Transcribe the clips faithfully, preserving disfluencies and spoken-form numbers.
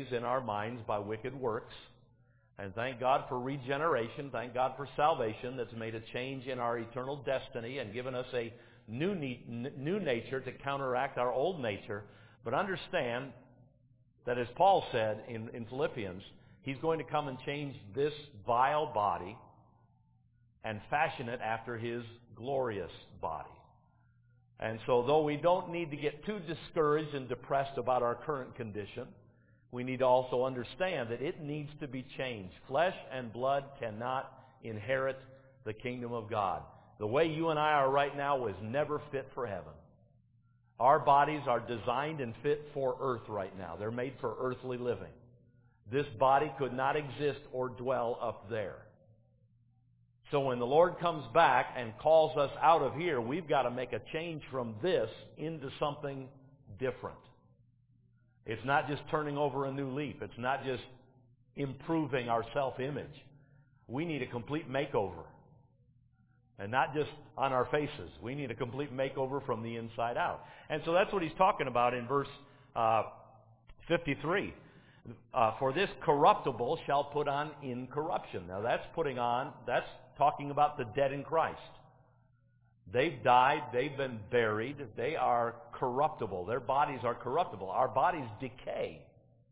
ways in our minds by wicked works. And thank God for regeneration. Thank God for salvation that's made a change in our eternal destiny and given us a new, new nature to counteract our old nature. But understand that, as Paul said in, in Philippians, he's going to come and change this vile body and fashion it after his glorious body. And so though we don't need to get too discouraged and depressed about our current condition, we need to also understand that it needs to be changed. Flesh and blood cannot inherit the kingdom of God. The way you and I are right now was never fit for heaven. Our bodies are designed and fit for earth right now. They're made for earthly living. This body could not exist or dwell up there. So when the Lord comes back and calls us out of here, we've got to make a change from this into something different. It's not just turning over a new leaf. It's not just improving our self-image. We need a complete makeover. And not just on our faces. We need a complete makeover from the inside out. And so that's what he's talking about in verse uh, fifty-three. Uh, For this corruptible shall put on incorruption. Now that's putting on, that's talking about the dead in Christ. They've died, they've been buried, they are corruptible. Their bodies are corruptible. Our bodies decay.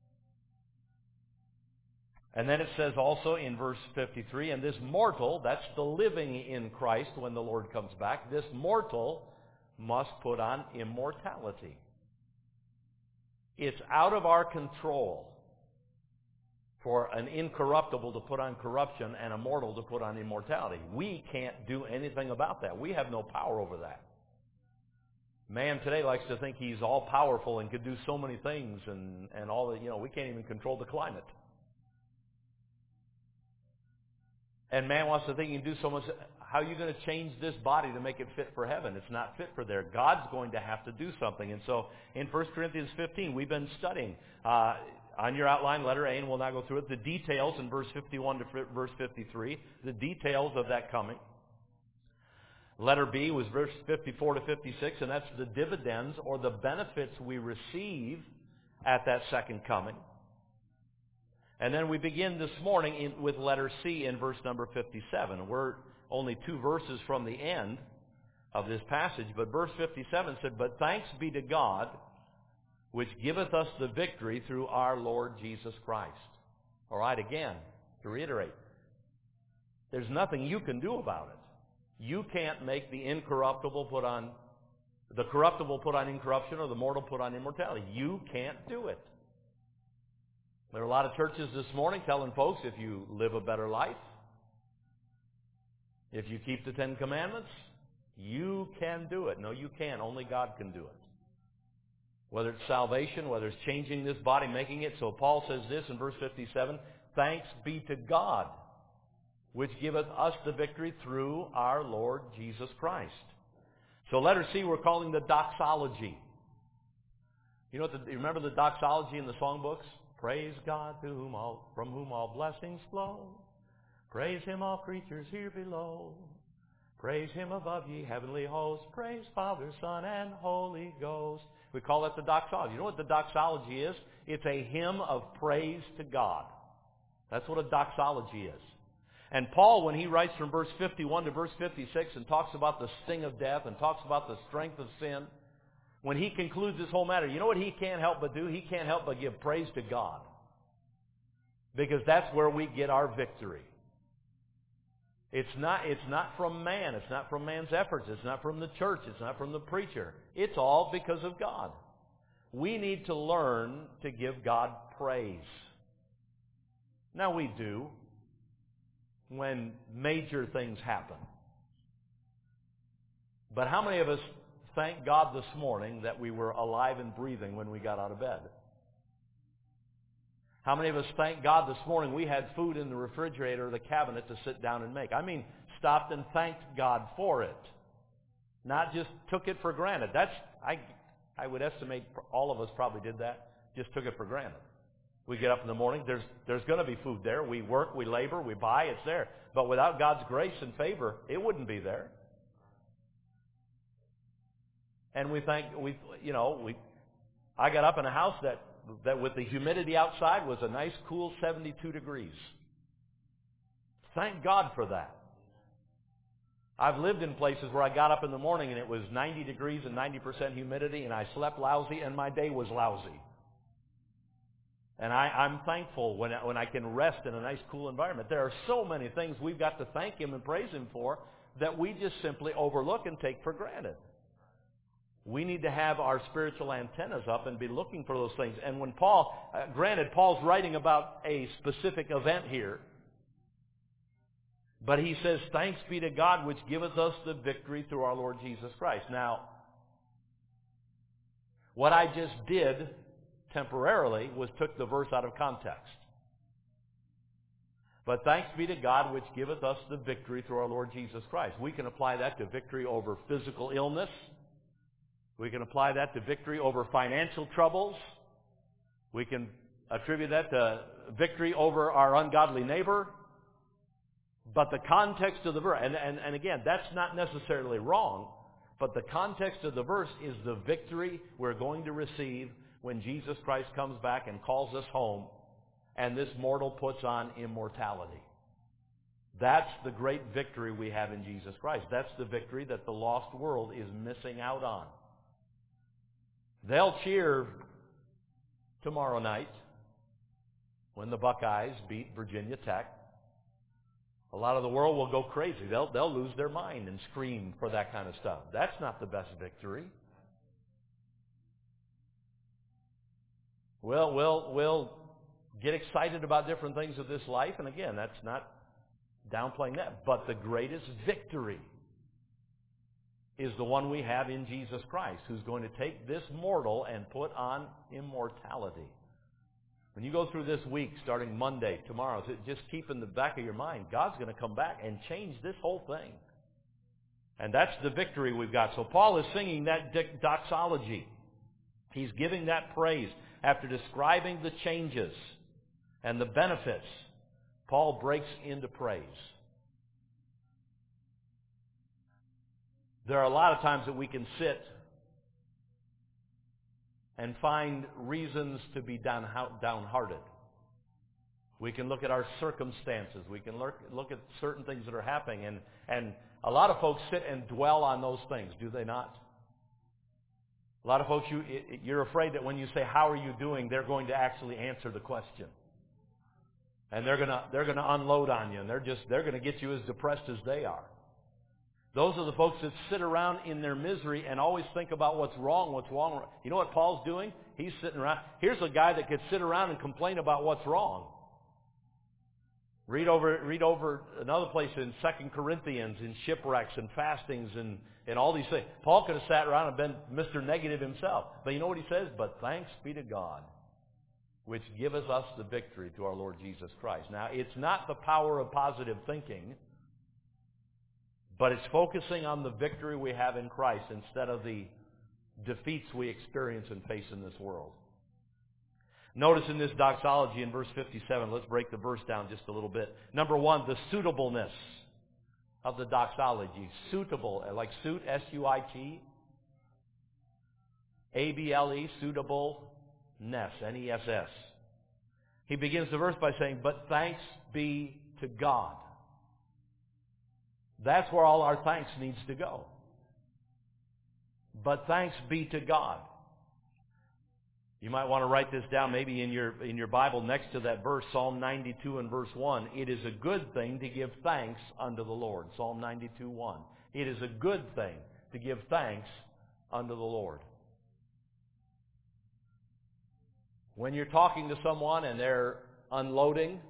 And then it says also in verse fifty-three, and this mortal, that's the living in Christ when the Lord comes back, this mortal must put on immortality. It's out of our control for an incorruptible to put on corruption and a mortal to put on immortality. We can't do anything about that. We have no power over that. Man today likes to think he's all powerful and can do so many things and, and all that, you know, we can't even control the climate. And man wants to think he can do so much. How are you going to change this body to make it fit for heaven? It's not fit for there. God's going to have to do something. And so in First Corinthians fifteen, we've been studying uh, on your outline, letter A, and we'll not go through it, the details in verse fifty-one to verse fifty-three, the details of that coming. Letter B was verse fifty-four to fifty-six, and that's the dividends or the benefits we receive at that second coming. And then we begin this morning in, with letter C in verse number fifty-seven. We're only two verses from the end of this passage, but verse fifty-seven said, "But thanks be to God, which giveth us the victory through our Lord Jesus Christ." All right, again, to reiterate, there's nothing you can do about it. You can't make the incorruptible put on, the corruptible put on incorruption or the mortal put on immortality. You can't do it. There are a lot of churches this morning telling folks, if you live a better life, if you keep the Ten Commandments, you can do it. No, you can't. Only God can do it. Whether it's salvation, whether it's changing this body, making it. So Paul says this in verse fifty-seven, "Thanks be to God, which giveth us the victory through our Lord Jesus Christ." So letter C we're calling the doxology. You know what the, you remember the doxology in the songbooks? Praise God to whom all, from whom all blessings flow. Praise Him, all creatures here below. Praise Him above, ye heavenly hosts. Praise Father, Son, and Holy Ghost. We call that the doxology. You know what the doxology is? It's a hymn of praise to God. That's what a doxology is. And Paul, when he writes from verse fifty-one to verse fifty-six and talks about the sting of death and talks about the strength of sin, when he concludes this whole matter, you know what he can't help but do? He can't help but give praise to God. Because that's where we get our victory. It's not, it's not from man. It's not from man's efforts. It's not from the church. It's not from the preacher. It's all because of God. We need to learn to give God praise. Now we do when major things happen. But how many of us thank God this morning that we were alive and breathing when we got out of bed? How many of us thank God this morning we had food in the refrigerator or the cabinet to sit down and make? I mean, stopped and thanked God for it. Not just took it for granted. That's, I, I would estimate all of us probably did that. Just took it for granted. We get up in the morning, there's, there's going to be food there. We work, we labor, we buy, it's there. But without God's grace and favor, it wouldn't be there. And we think, we, you know, we, I got up in a house that that with the humidity outside was a nice cool seventy-two degrees. Thank God for that. I've lived in places where I got up in the morning and it was ninety degrees and ninety percent humidity, and I slept lousy and my day was lousy. And I, I'm thankful when I, when I can rest in a nice cool environment. There are so many things we've got to thank Him and praise Him for that we just simply overlook and take for granted. We need to have our spiritual antennas up and be looking for those things. And when Paul, uh, granted, Paul's writing about a specific event here, but he says, thanks be to God which giveth us the victory through our Lord Jesus Christ. Now, what I just did temporarily was took the verse out of context. But thanks be to God which giveth us the victory through our Lord Jesus Christ. We can apply that to victory over physical illness. We can apply that to victory over financial troubles. We can attribute that to victory over our ungodly neighbor. But the context of the verse, and, and, and again, that's not necessarily wrong, but the context of the verse is the victory we're going to receive when Jesus Christ comes back and calls us home, and this mortal puts on immortality. That's the great victory we have in Jesus Christ. That's the victory that the lost world is missing out on. They'll cheer tomorrow night when the Buckeyes beat Virginia Tech. A lot of the world will go crazy. They'll, they'll lose their mind and scream for that kind of stuff. That's not the best victory. We'll, we'll, we'll get excited about different things of this life, and again, that's not downplaying that. But the greatest victory is the one we have in Jesus Christ, who's going to take this mortal and put on immortality. When you go through this week, starting Monday, tomorrow, just keep in the back of your mind, God's going to come back and change this whole thing. And that's the victory we've got. So Paul is singing that doxology. He's giving that praise after describing the changes and the benefits. Paul breaks into praise. There are a lot of times that we can sit and find reasons to be down, downhearted. We can look at our circumstances. We can look, look at certain things that are happening. And, and a lot of folks sit and dwell on those things, do they not? A lot of folks, you, you're afraid that when you say, how are you doing, they're going to actually answer the question. And they're going to they're going to unload on you, and they're just they're going to get you as depressed as they are. Those are the folks that sit around in their misery and always think about what's wrong, what's wrong. You know what Paul's doing? He's sitting around. Here's a guy that could sit around and complain about what's wrong. Read over read over another place in Second Corinthians, in shipwrecks and fastings and, and all these things. Paul could have sat around and been Mister Negative himself. But you know what he says? But thanks be to God, which giveth us the victory through our Lord Jesus Christ. Now, it's not the power of positive thinking, but it's focusing on the victory we have in Christ instead of the defeats we experience and face in this world. Notice in this doxology in verse fifty-seven, let's break the verse down just a little bit. Number one, the suitableness of the doxology. Suitable, like suit, S U I T, A B L E, suitable-ness, N E S S. He begins the verse by saying, but thanks be to God. That's where all our thanks needs to go. But thanks be to God. You might want to write this down maybe in your in your Bible next to that verse, Psalm ninety-two and verse one. It is a good thing to give thanks unto the Lord. Psalm ninety-two, one. It is a good thing to give thanks unto the Lord. When you're talking to someone and they're unloading,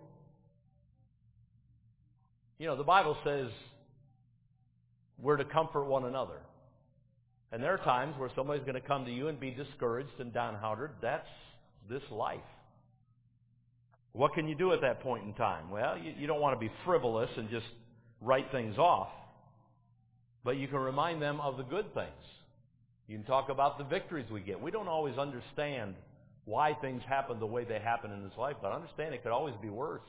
you know, the Bible says we're to comfort one another. And there are times where somebody's going to come to you and be discouraged and downhearted. That's this life. What can you do at that point in time? Well, you, you don't want to be frivolous and just write things off. But you can remind them of the good things. You can talk about the victories we get. We don't always understand why things happen the way they happen in this life, but understand it could always be worse.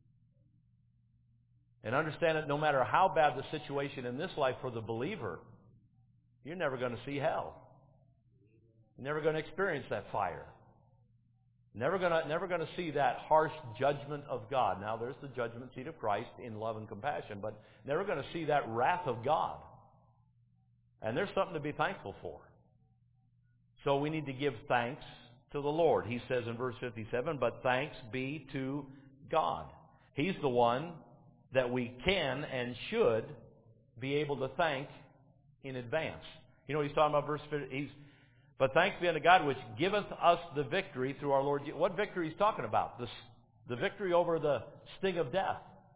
And understand that no matter how bad the situation in this life for the believer, you're never going to see hell. You're never going to experience that fire. Never gonna, never gonna see that harsh judgment of God. Now, there's the judgment seat of Christ in love and compassion, but never gonna see that wrath of God. And there's something to be thankful for. So we need to give thanks to the Lord. He says in verse fifty-seven, but thanks be to God. He's the one that we can and should be able to thank in advance. You know what he's talking about, verse fifty? He's, but thanks be unto God which giveth us the victory through our Lord Jesus. What victory he's talking about? The, the victory over the sting of death.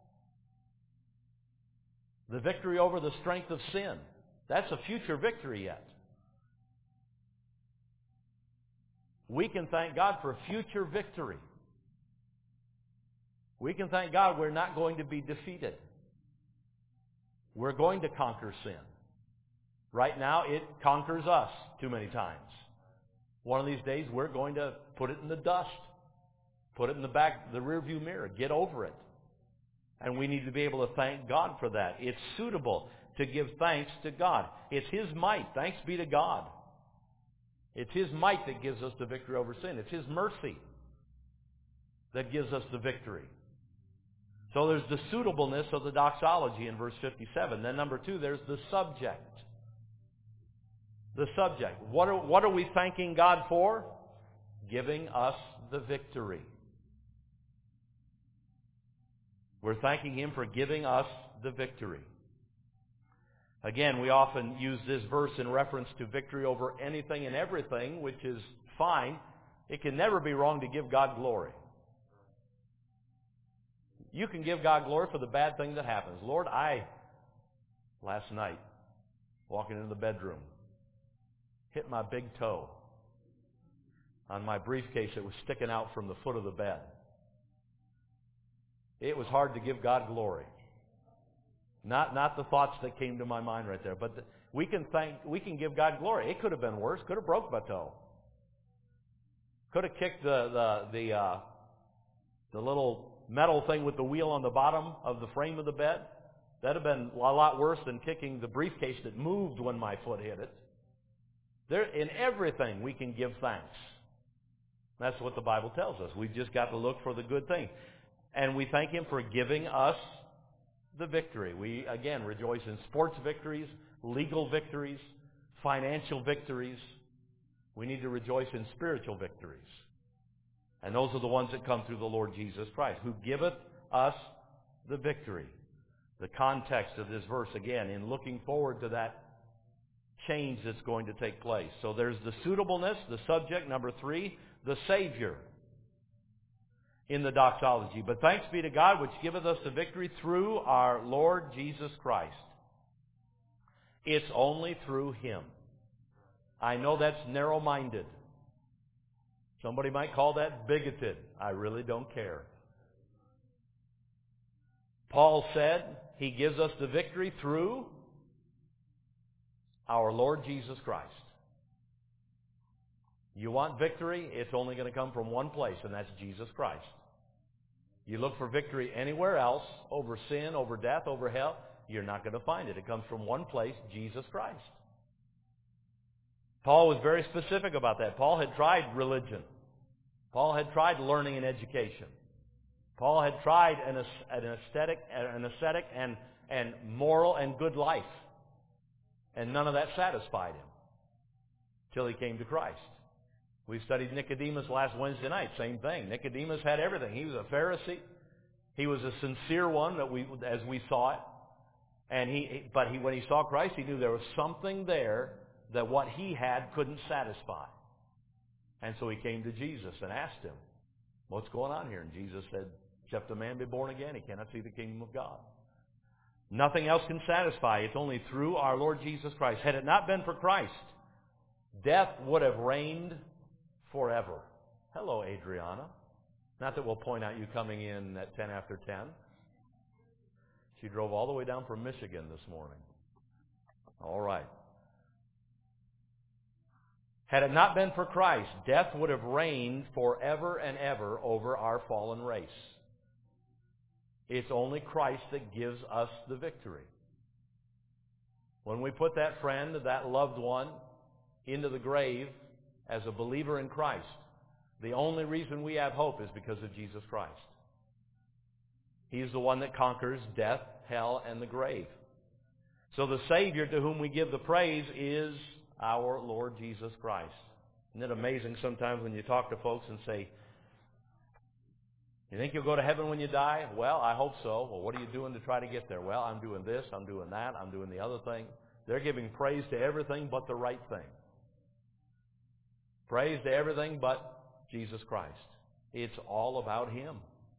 The victory over the strength of sin. That's a future victory yet. We can thank God for future victory. We can thank God we're not going to be defeated. We're going to conquer sin. Right now, it conquers us too many times. One of these days, we're going to put it in the dust. Put it in the back, the rearview mirror. Get over it. And we need to be able to thank God for that. It's suitable to give thanks to God. It's His might. Thanks be to God. It's His might that gives us the victory over sin. It's His mercy that gives us the victory. So there's the suitableness of the doxology in verse fifty-seven. Then number two, there's the subject. The subject. What are, what are we thanking God for? Giving us the victory. We're thanking Him for giving us the victory. Again, we often use this verse in reference to victory over anything and everything, which is fine. It can never be wrong to give God glory. You can give God glory for the bad thing that happens. Lord, I, last night, walking into the bedroom, hit my big toe on my briefcase that was sticking out from the foot of the bed. It was hard to give God glory. Not, not the thoughts that came to my mind right there, but the, we can thank, we can give God glory. It could have been worse. Could have broke my toe. Could have kicked the the the uh, the little metal thing with the wheel on the bottom of the frame of the bed. That'd have been a lot worse than kicking the briefcase that moved when my foot hit it. There, in everything, we can give thanks. That's what the Bible tells us. We've just got to look for the good thing, and we thank Him for giving us the victory. We, again, rejoice in sports victories, legal victories, financial victories. We need to rejoice in spiritual victories. And those are the ones that come through the Lord Jesus Christ, who giveth us the victory. The context of this verse, again, in looking forward to that change that's going to take place. So there's the suitableness, the subject. Number three, the Savior in the doxology. But thanks be to God which giveth us the victory through our Lord Jesus Christ. It's only through Him. I know that's narrow-minded. Somebody might call that bigoted. I really don't care. Paul said He gives us the victory through our Lord Jesus Christ. You want victory? It's only going to come from one place, and that's Jesus Christ. You look for victory anywhere else, over sin, over death, over hell, you're not going to find it. It comes from one place, Jesus Christ. Paul was very specific about that. Paul had tried religion. Paul had tried learning and education. Paul had tried an, an aesthetic, an ascetic and, and moral and good life. And none of that satisfied him till he came to Christ. We studied Nicodemus last Wednesday night. Same thing. Nicodemus had everything. He was a Pharisee. He was a sincere one, that we, as we saw it. And he, but he, when he saw Christ, he knew there was something there that what he had couldn't satisfy. And so he came to Jesus and asked Him, "What's going on here?" And Jesus said, "Except a man be born again, he cannot see the kingdom of God." Nothing else can satisfy. It's only through our Lord Jesus Christ. Had it not been for Christ, death would have reigned forever. Hello, Adriana. Not that we'll point out you coming in at ten after ten. She drove all the way down from Michigan this morning. All right. Had it not been for Christ, death would have reigned forever and ever over our fallen race. It's only Christ that gives us the victory. When we put that friend, that loved one, into the grave as a believer in Christ, The only reason we have hope is because of Jesus Christ. He's the one that conquers death, hell, and the grave. So the Savior to whom we give the praise is our Lord Jesus Christ. Isn't it amazing sometimes when you talk to folks and say, you think you'll go to heaven when you die? Well, I hope so. Well, what are you doing to try to get there? Well, I'm doing this, I'm doing that, I'm doing the other thing. They're giving praise to everything but the right thing. Praise to everything but Jesus Christ. It's all about Him.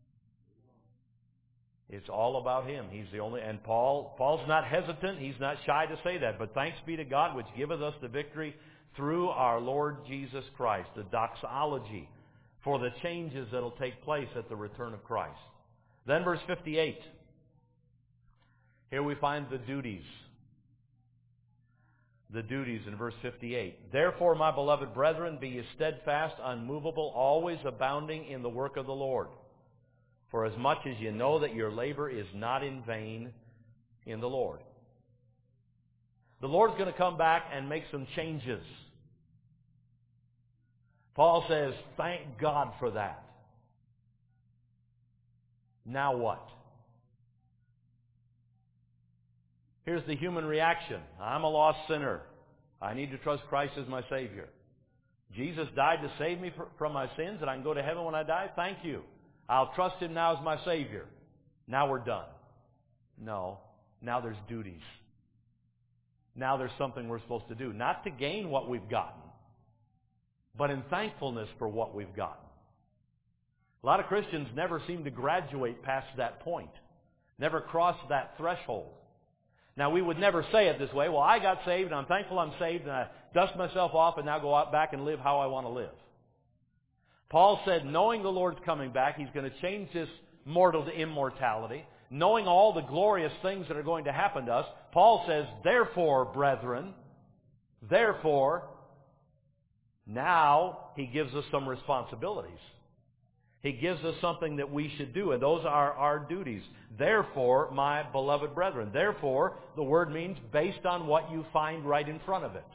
It's all about Him. He's the only, and Paul, Paul's not hesitant. He's not shy to say that. But thanks be to God, which giveth us the victory through our Lord Jesus Christ. The doxology for the changes that will take place at the return of Christ. Then verse fifty-eight. Here we find the duties. The duties in verse fifty-eight. Therefore, my beloved brethren, be ye steadfast, unmovable, always abounding in the work of the Lord. For as much as you know that your labor is not in vain in the Lord. The Lord's going to come back and make some changes. Paul says, thank God for that. Now what? Here's the human reaction. I'm a lost sinner. I need to trust Christ as my Savior. Jesus died to save me from my sins, and I can go to heaven when I die? Thank you. I'll trust Him now as my Savior. Now we're done. No. Now there's duties. Now there's something we're supposed to do. Not to gain what we've gotten, but in thankfulness for what we've gotten. A lot of Christians never seem to graduate past that point. Never cross that threshold. Now, we would never say it this way. Well, I got saved, and I'm thankful I'm saved, and I dust myself off and now go out back and live how I want to live. Paul said, knowing the Lord's coming back, He's going to change this mortal to immortality. Knowing all the glorious things that are going to happen to us, Paul says, therefore, brethren, therefore, now He gives us some responsibilities. He gives us something that we should do, and those are our duties. Therefore, my beloved brethren. Therefore, the word means based on what you find right in front of it.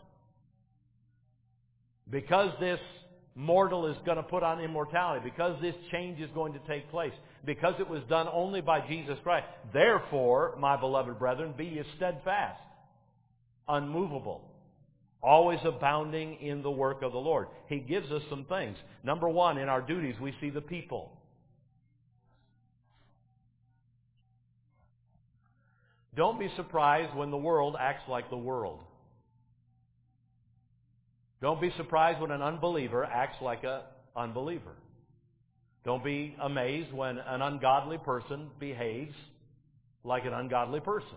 Because this mortal is going to put on immortality, because this change is going to take place, because it was done only by Jesus Christ, therefore, my beloved brethren, be ye steadfast, unmovable, always abounding in the work of the Lord. He gives us some things. Number one, in our duties, we see the people. Don't be surprised when the world acts like the world. Don't be surprised when an unbeliever acts like an unbeliever. Don't be amazed when an ungodly person behaves like an ungodly person.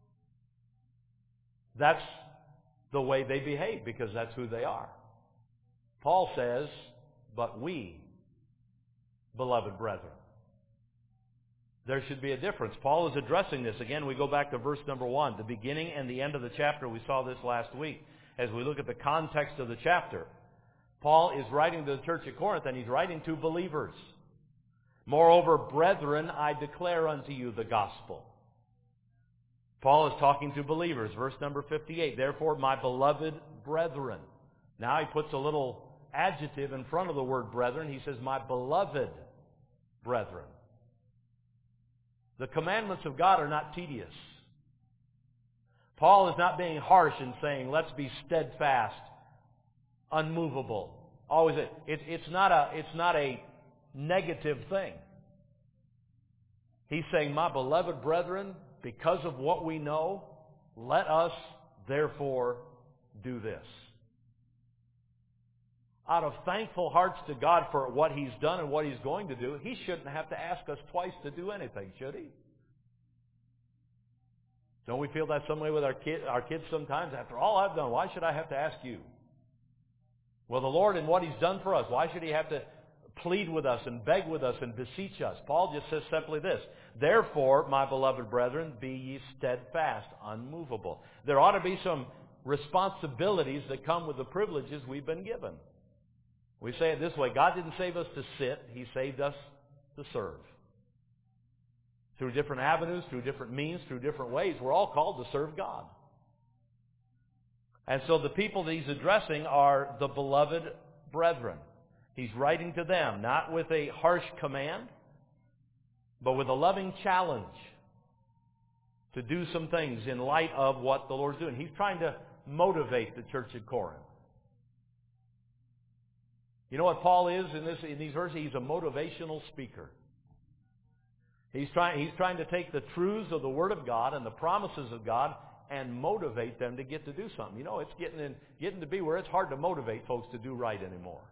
That's the way they behave, because that's who they are. Paul says, but we, beloved brethren. There should be a difference. Paul is addressing this. Again, we go back to verse number one. The beginning and the end of the chapter, we saw this last week. As we look at the context of the chapter, Paul is writing to the church at Corinth, and he's writing to believers. Moreover, brethren, I declare unto you the gospel. Paul is talking to believers. Verse number fifty-eight. Therefore, my beloved brethren. Now he puts a little adjective in front of the word brethren. He says, my beloved brethren. The commandments of God are not tedious. Paul is not being harsh in saying, let's be steadfast, unmovable. Always, it, it, it's not a, it's not a negative thing. He's saying, my beloved brethren, because of what we know, let us therefore do this. Out of thankful hearts to God for what He's done and what He's going to do, He shouldn't have to ask us twice to do anything, should He? Don't we feel that some way with our, kid, our kids sometimes? After all I've done, why should I have to ask you? Well, the Lord and what He's done for us, why should He have to plead with us and beg with us and beseech us? Paul just says simply this, therefore, my beloved brethren, be ye steadfast, unmovable. There ought to be some responsibilities that come with the privileges we've been given. We say it this way, God didn't save us to sit, He saved us to serve. Through different avenues, through different means, through different ways, we're all called to serve God. And so the people that he's addressing are the beloved brethren. He's writing to them, not with a harsh command, but with a loving challenge to do some things in light of what the Lord's doing. He's trying to motivate the church at Corinth. You know what Paul is in this in these verses? He's a motivational speaker. He's trying he's trying to take the truths of the Word of God and the promises of God and motivate them to get to do something. You know, it's getting in, getting to be where it's hard to motivate folks to do right anymore.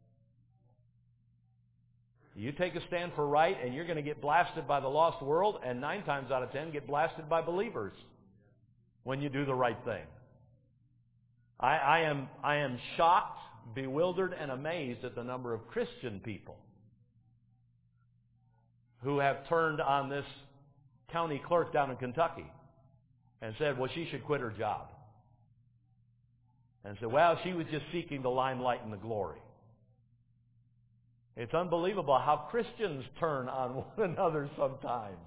You take a stand for right, and you're going to get blasted by the lost world, and nine times out of ten get blasted by believers when you do the right thing. I, I am I am shocked, bewildered, and amazed at the number of Christian people who have turned on this county clerk down in Kentucky and said, well, she should quit her job. And said, well, she was just seeking the limelight and the glory. It's unbelievable how Christians turn on one another sometimes.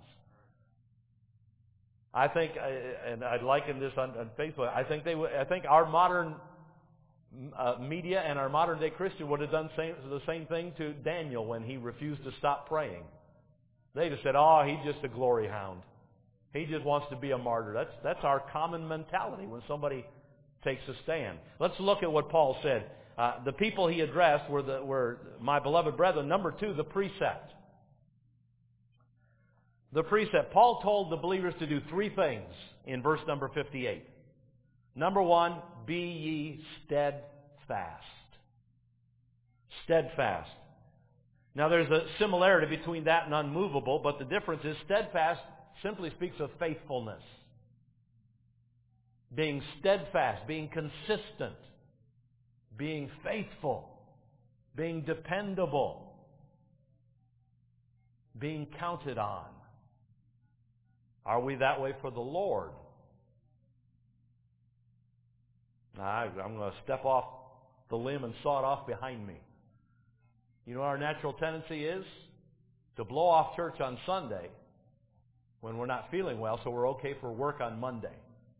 I think, and I liken this on, on Facebook, I think they, I think our modern uh, media and our modern day Christian would have done same, the same thing to Daniel when he refused to stop praying. They'd have said, oh, he's just a glory hound. He just wants to be a martyr. That's, that's our common mentality when somebody takes a stand. Let's look at what Paul said. Uh, the people he addressed were, the, were my beloved brethren. Number two, the precept. The precept. Paul told the believers to do three things in verse number fifty-eight. Number one, be ye steadfast. Steadfast. Now there's a similarity between that and unmovable, but the difference is steadfast simply speaks of faithfulness. Being steadfast, being consistent, being faithful, being dependable, being counted on. Are we that way for the Lord? I, I'm going to step off the limb and saw it off behind me. You know what our natural tendency is? To blow off church on Sunday when we're not feeling well, so we're okay for work on Monday.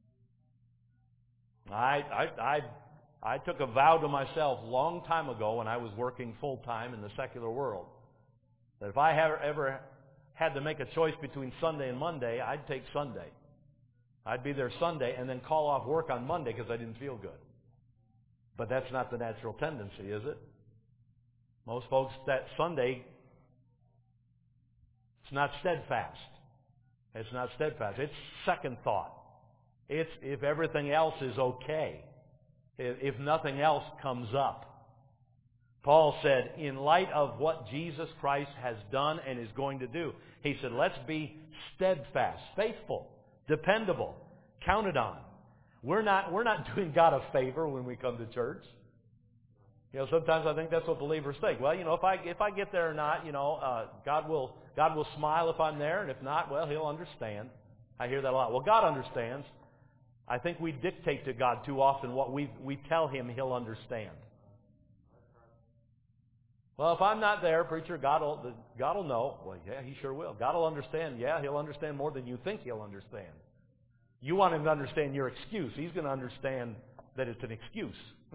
I, I, I, I took a vow to myself a long time ago when I was working full-time in the secular world that if I ever, ever had to make a choice between Sunday and Monday, I'd take Sunday. I'd be there Sunday and then call off work on Monday because I didn't feel good. But that's not the natural tendency, is it? Most folks, that Sunday, it's not steadfast. It's not steadfast. It's second thought. It's if everything else is okay. If nothing else comes up. Paul said, in light of what Jesus Christ has done and is going to do, he said, let's be steadfast, faithful, dependable, counted on. We're not, we're not doing God a favor when we come to church. You know, sometimes I think that's what believers think. Well, you know, if I if I get there or not, you know, uh, God will God will smile if I'm there, and if not, well, He'll understand. I hear that a lot. Well, God understands. I think we dictate to God too often what we we tell Him He'll understand. Well, if I'm not there, preacher, God will God will know. Well, yeah, He sure will. God will understand. Yeah, He'll understand more than you think He'll understand. You want Him to understand your excuse. He's going to understand that it's an excuse.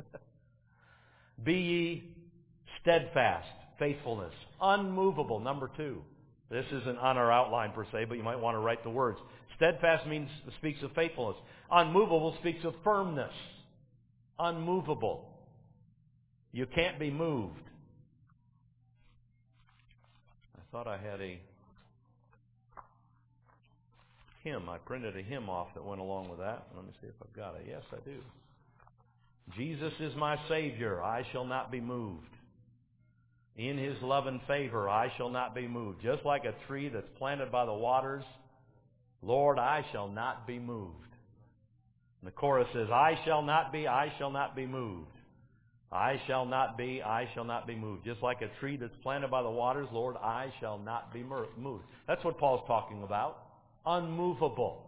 Be ye steadfast, faithfulness, unmovable. Number two. This isn't on our outline per se, but you might want to write the words. Steadfast means speaks of faithfulness. Unmovable speaks of firmness. Unmovable. You can't be moved. I thought I had a hymn. I printed a hymn off that went along with that. Let me see if I've got it. Yes, I do. Jesus is my Savior, I shall not be moved. In His love and favor, I shall not be moved. Just like a tree that's planted by the waters, Lord, I shall not be moved. And the chorus says, I shall not be, I shall not be moved. I shall not be, I shall not be moved. Just like a tree that's planted by the waters, Lord, I shall not be moved. That's what Paul's talking about. Unmovable.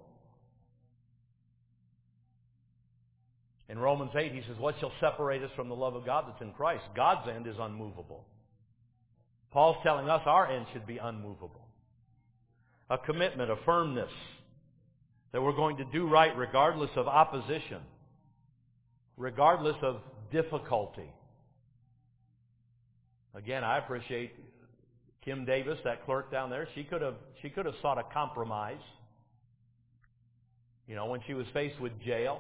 In Romans eight, he says, what shall separate us from the love of God that's in Christ? God's end is unmovable. Paul's telling us our end should be unmovable. A commitment, a firmness, that we're going to do right regardless of opposition, regardless of difficulty. Again, I appreciate Kim Davis, that clerk down there. She could have she could have sought a compromise. You know, when she was faced with jail,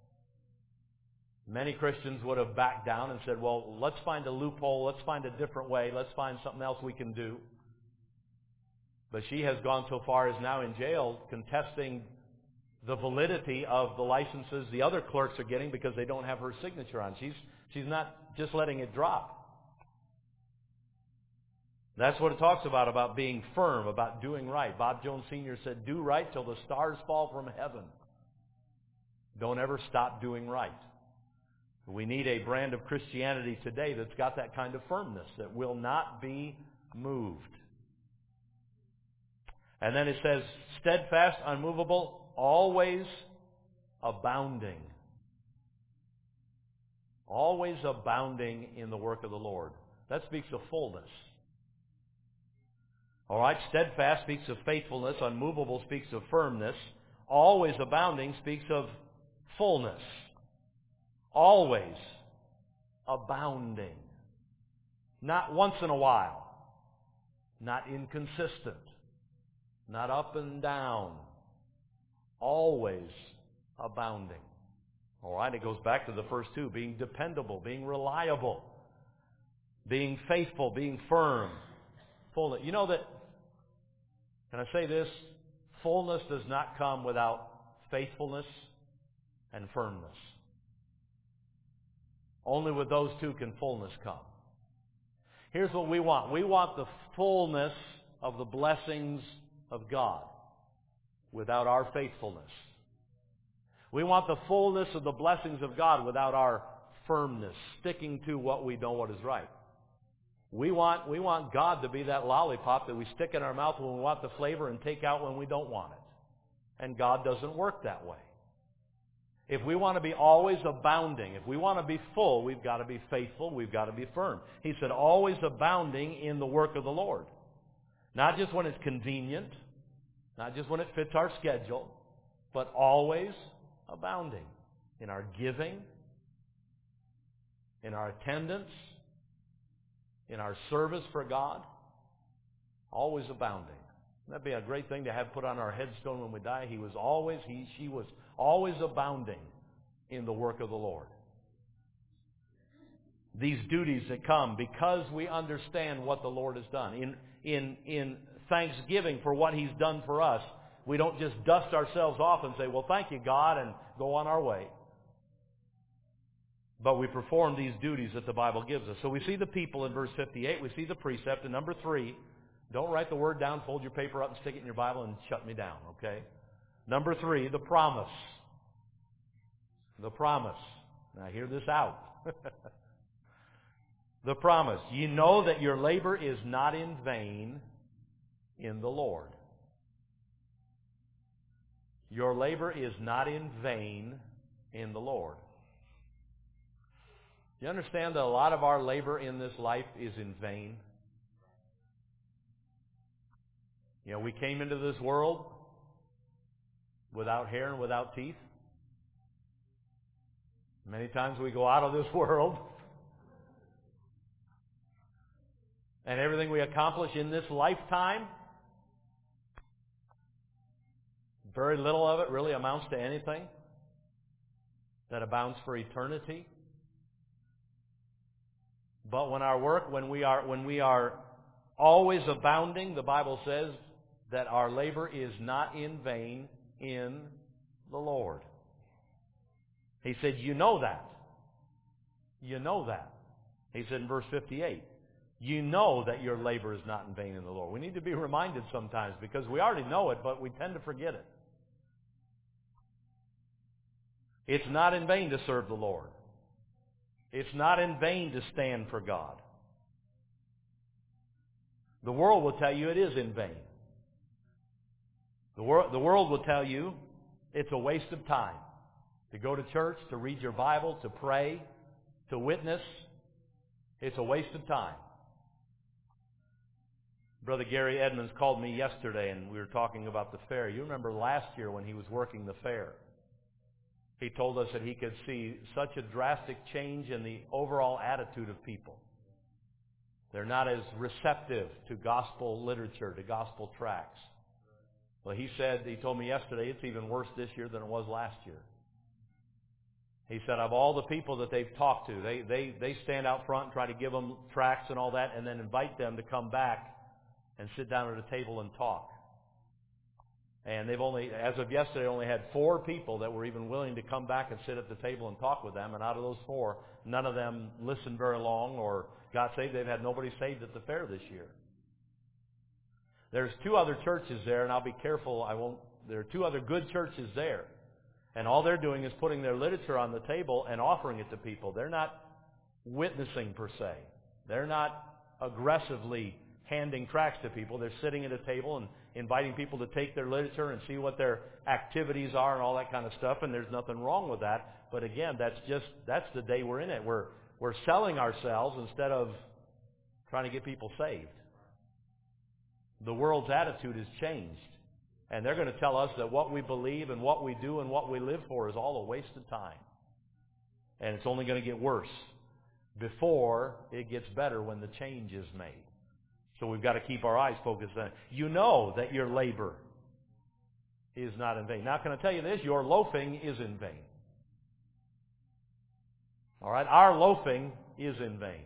many Christians would have backed down and said, well, let's find a loophole, let's find a different way, let's find something else we can do. But she has gone so far as now in jail contesting the validity of the licenses the other clerks are getting because they don't have her signature on. She's she's not just letting it drop. That's what it talks about, about being firm, about doing right. Bob Jones Senior said, do right till the stars fall from heaven. Don't ever stop doing right. We need a brand of Christianity today that's got that kind of firmness, that will not be moved. And then it says, steadfast, unmovable, always abounding. Always abounding in the work of the Lord. That speaks of fullness. All right, steadfast speaks of faithfulness. Unmovable speaks of firmness. Always abounding speaks of fullness. Always abounding. Not once in a while. Not inconsistent. Not up and down. Always abounding. All right, it goes back to the first two. Being dependable, being reliable, being faithful, being firm. Fullness. You know that, can I say this? Fullness does not come without faithfulness and firmness. Only with those two can fullness come. Here's what we want. We want the fullness of the blessings of God without our faithfulness. We want the fullness of the blessings of God without our firmness, sticking to what we know what is right. We want, we want God to be that lollipop that we stick in our mouth when we want the flavor and take out when we don't want it. And God doesn't work that way. If we want to be always abounding, if we want to be full, we've got to be faithful, we've got to be firm. He said, always abounding in the work of the Lord. Not just when it's convenient, not just when it fits our schedule, but always abounding in our giving, in our attendance, in our service for God, always abounding. That'd be a great thing to have put on our headstone when we die. He was always, he, she was always abounding in the work of the Lord. These duties that come because we understand what the Lord has done. In, in, in thanksgiving for what He's done for us, we don't just dust ourselves off and say, well, thank you, God, and go on our way. But we perform these duties that the Bible gives us. So we see the people in verse fifty-eight. We see the precept. And number three, don't write the word down, fold your paper up and stick it in your Bible and shut me down, okay? Number three, the promise. The promise. Now hear this out. The promise. You know that your labor is not in vain in the Lord. Your labor is not in vain in the Lord. You understand that a lot of our labor in this life is in vain? You know, we came into this world without hair and without teeth. Many times we go out of this world and everything we accomplish in this lifetime, very little of it really amounts to anything that abounds for eternity. But when our work, when we are, when we are always abounding, the Bible says that our labor is not in vain in the Lord. He said, you know that. You know that. He said in verse fifty-eight, you know that your labor is not in vain in the Lord. We need to be reminded sometimes because we already know it, but we tend to forget it. It's not in vain to serve the Lord. It's not in vain to stand for God. The world will tell you it is in vain. The, wor- the world will tell you it's a waste of time to go to church, to read your Bible, to pray, to witness. It's a waste of time. Brother Gary Edmonds called me yesterday and we were talking about the fair. You remember last year when he was working the fair. He told us that he could see such a drastic change in the overall attitude of people. They're not as receptive to gospel literature, to gospel tracts. Well, he said, he told me yesterday, it's even worse this year than it was last year. He said, of all the people that they've talked to, they, they, they stand out front and try to give them tracts and all that, and then invite them to come back and sit down at a table and talk. And they've only, as of yesterday, only had four people that were even willing to come back and sit at the table and talk with them. And out of those four, none of them listened very long or got saved. They've had nobody saved at the fair this year. There's two other churches there, and I'll be careful. I won't. There are two other good churches there. And all they're doing is putting their literature on the table and offering it to people. They're not witnessing per se. They're not aggressively handing tracts to people. They're sitting at a table and inviting people to take their literature and see what their activities are and all that kind of stuff, and there's nothing wrong with that. But again, that's just, that's the day we're in it. We're, we're selling ourselves instead of trying to get people saved. The world's attitude has changed. And they're going to tell us that what we believe and what we do and what we live for is all a waste of time. And it's only going to get worse before it gets better when the change is made. So we've got to keep our eyes focused on it. You know that your labor is not in vain. Now, can I tell you this? Your loafing is in vain. All right? Our loafing is in vain.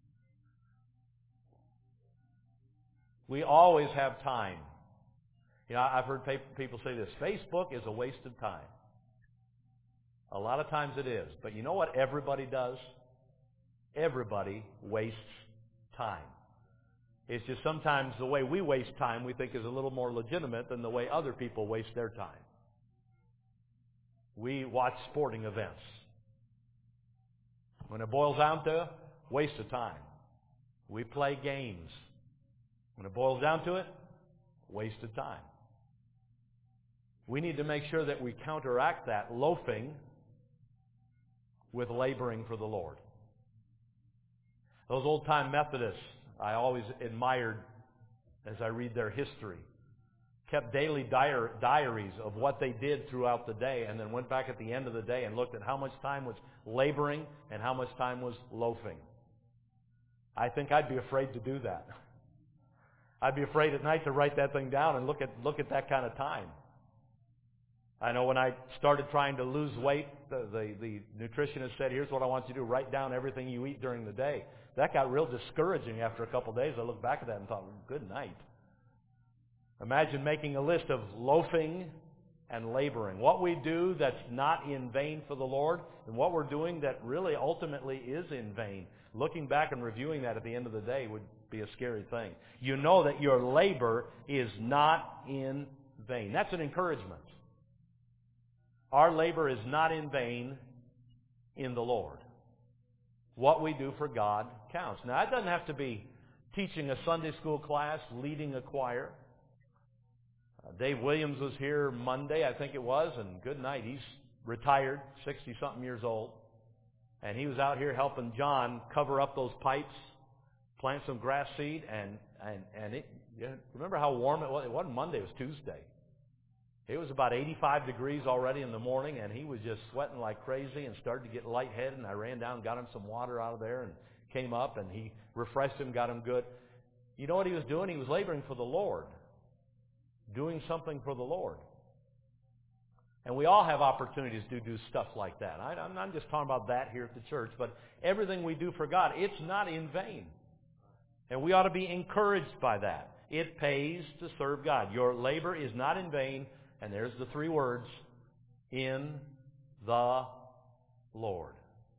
We always have time. You know, I've heard people say this, Facebook is a waste of time. A lot of times it is. But you know what everybody does? Everybody wastes time. It's just sometimes the way we waste time we think is a little more legitimate than the way other people waste their time. We watch sporting events. When it boils down to waste of time. We play games. When it boils down to it, waste of time. We need to make sure that we counteract that loafing with laboring for the Lord. Those old-time Methodists, I always admired as I read their history, kept daily diar- diaries of what they did throughout the day, and then went back at the end of the day and looked at how much time was laboring and how much time was loafing. I think I'd be afraid to do that. I'd be afraid at night to write that thing down and look at look at that kind of time. I know when I started trying to lose weight, the, the, the nutritionist said, here's what I want you to do, write down everything you eat during the day. That got real discouraging after a couple of days. I looked back at that and thought, good night. Imagine making a list of loafing and laboring. What we do that's not in vain for the Lord, and what we're doing that really ultimately is in vain. Looking back and reviewing that at the end of the day would be a scary thing. You know that your labor is not in vain. That's an encouragement. Our labor is not in vain in the Lord. What we do for God counts. Now, it doesn't have to be teaching a Sunday school class, leading a choir. Uh, Dave Williams was here Monday, I think it was, and good night. He's retired, sixty-something years old. And he was out here helping John cover up those pipes, plant some grass seed, and, and, and it, you remember how warm it was? It wasn't Monday, it was Tuesday. It was about eighty-five degrees already in the morning, and he was just sweating like crazy and started to get lightheaded, and I ran down and got him some water out of there and came up, and he refreshed him, got him good. You know what he was doing? He was laboring for the Lord, doing something for the Lord. And we all have opportunities to do stuff like that. I, I'm not just talking about that here at the church, but everything we do for God, it's not in vain. And we ought to be encouraged by that. It pays to serve God. Your labor is not in vain. And there's the three words, in the Lord.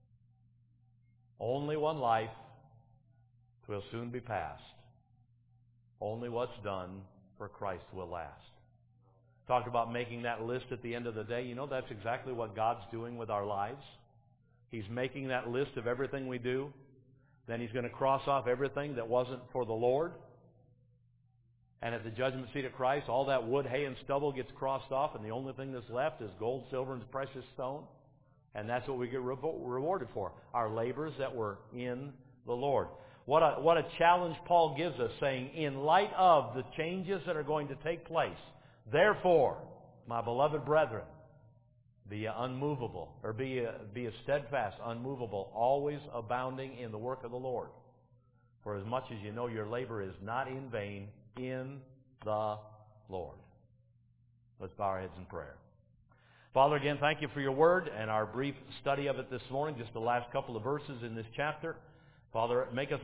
Only one life, 'twill soon be past. Only what's done for Christ will last. Talked about making that list at the end of the day. You know, that's exactly what God's doing with our lives. He's making that list of everything we do. Then He's going to cross off everything that wasn't for the Lord. And at the judgment seat of Christ, all that wood, hay, and stubble gets crossed off, and the only thing that's left is gold, silver, and precious stone. And that's what we get re- rewarded for, our labors that were in the Lord. What a, what a challenge Paul gives us, saying, in light of the changes that are going to take place, therefore, my beloved brethren, be unmovable, or be a, be a steadfast, unmovable, always abounding in the work of the Lord. for as much as you know your labor is not in vain in the Lord. Let's bow our heads in prayer. Father, again, thank you for your word and our brief study of it this morning, just the last couple of verses in this chapter. Father, make us